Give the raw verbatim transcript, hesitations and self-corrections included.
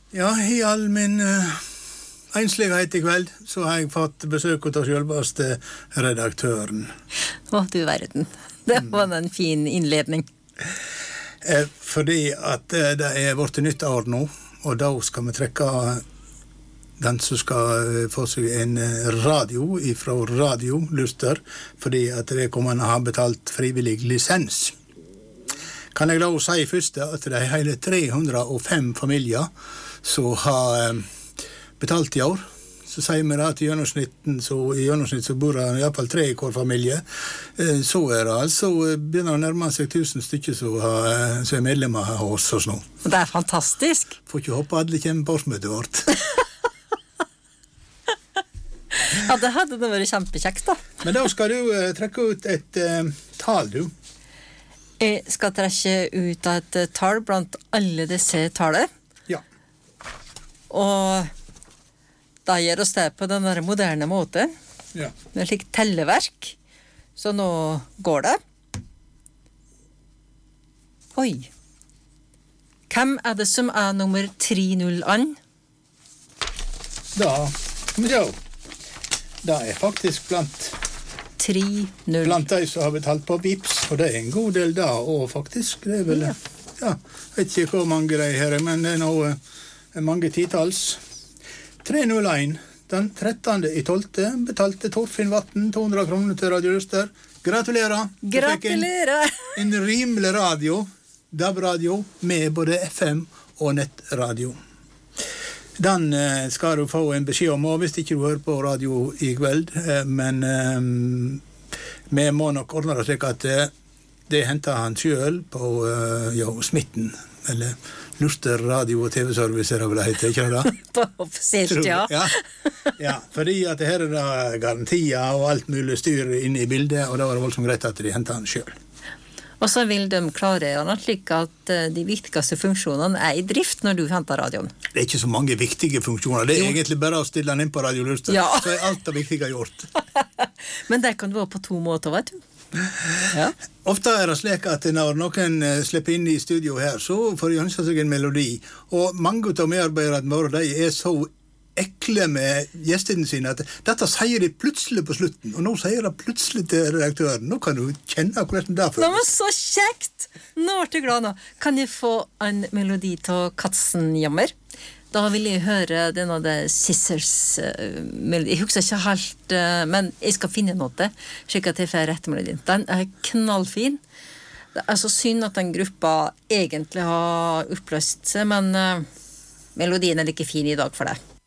Ja, i all min uh, enslighet i kveld, så har jeg fått besøk av selveste redaktøren. Å, du verden. Det var en fin innledning. Eh, fordi at eh, det er vårt nytt år nå, og da skal vi trekke den som skal få seg en radio fra Radio Luster, fordi at det kommer å ha betalt frivillig lisens. Kan jeg da si først at det er hele tre hundre og fem familier som har betalt i år. Så sier vi at i gjennomsnitten så, i gjennomsnitt så bor det i hvert fall tre i hver familie. Så er det altså begynner å nærme seg tusen stykker som, har, som er medlemmer hos oss nå. Det er fantastisk. Får ikke håpe alle kommer på årsmøtet vårt. Ja, det hadde det vært kjempekjekt da. Men da skal du uh, trekke ut et uh, tal, du. Jeg skal trekke ut et uh, tal blant alle disse taler. Ja. Og da gjør oss det på den der moderne måten. Ja. Med slik telleverk. Så nå går det. Oi. Hvem er det som er nummer tre null an? Da, skal vi se. Det er faktisk blant tre null. Blant de som har betalt på Vips, og det er en god del da, og faktisk, det er vel, ja, ja vet ikke hvor mange det er her, men det er noe, mange titals. tre null en, den trettende i tolvte betalte Torfinn Vatten to hundre kroner til Radio Luster. Gratulerer! Gratulerer! En, en rimelig radio, D A B-radio, med både F M og nettradio. Den eh, skal du få en beskjed om, og hvis ikke du hører på radio i kveld, eh, men eh, vi må nok ordne det slik at eh, det henter han selv på eh, ja, smitten, eller Luster radio- og T V-service, er det vel det heter, ikke det da? På offisielt, ja. ja. Ja, fordi at her er det garantier og alt mulig styr inne i bildet, og da var det voldsomt greit at de henter han selv. Og så vil de klare slik at de viktigste funksjonene er i drift når du henter radioen. Det er ikke så mange viktige funksjoner. Det er jo egentlig bare å stille den inn på Radio Luster. Ja. Så er alt det viktige gjort. Men det kan være på to måter, vet du. Ja. Ofte er det slik at når noen slipper inn i studio her, så får de ønske seg en melodi. Og mange av medarbeiderne våre, de er så ekle med gjestene sine at dette sier de plutselig på slutten, og nå sier de plutselig til redaktøren. Nå kan du kjenne hvordan det er for. Nå var så kjekt! Nå er du glad nå. Kan jeg få en melodi til Katzenjammer? Da vil jeg høre denne Scissors uh, melodi. Jeg husker ikke helt, uh, men jeg skal finne noe, slik at jeg får rett melodien. Den er knallfin. Det er så synd at den gruppa egentlig har oppløst seg, men uh, melodien er like fin i dag for deg.